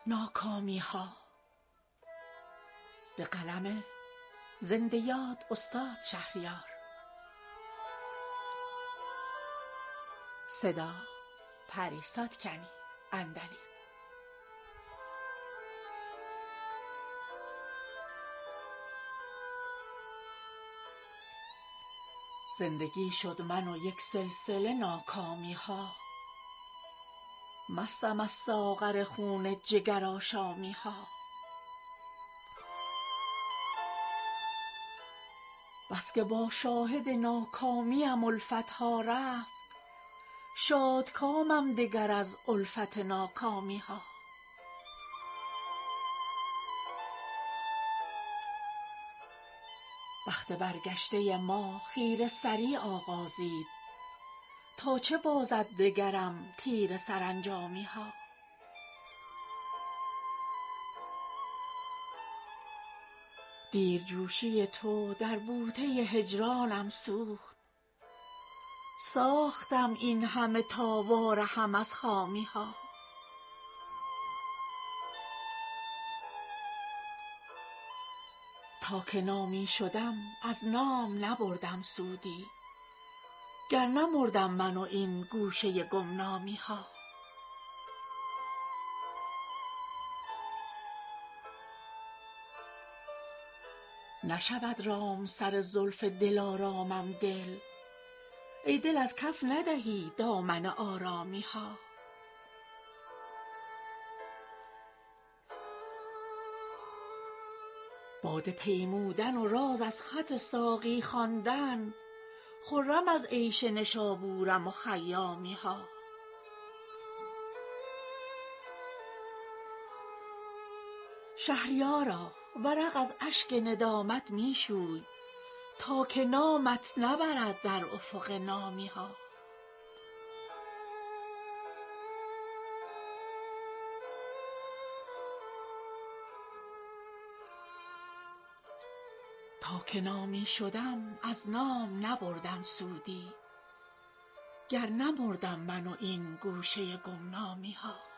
ناکامی ها. به قلم زنده یاد استاد شهریار. صدا پریسا کنی اندلی. زندگی شد من و یک سلسله ناکامی ها، مستم از ساغر خون جگر آشامی ها. بس که با شاهد ناکامیم الفت ها رفت، شادکامم دگر از الفت ناکامی ها. بخت برگشته ما خیره سری آغازید، تا چه بازد دگرم تیره سرانجامی ها. دیرجوشی تو در بوته هجرانم سوخت، ساختم این همه تا وارهم از خامی ها. تا که نامی شدم از نام نبردم سودی، گر نمردم من و این گوشه گمنامی ها. نشود رام سر زلف دلارامم دل، ای دل از کف ندهی دامن آرامی ها. باده پیمودن و راز از خط ساقی خواندن، خرم از عیش نشابورم و خیامی ها. شهریارا ورق از اشک ندامت می شوی، تا که نامت نبرد در افق نامی ها. تا که نامی شدم از نام نبردم سودی، گر نمردم من و این گوشه گمنامی ها.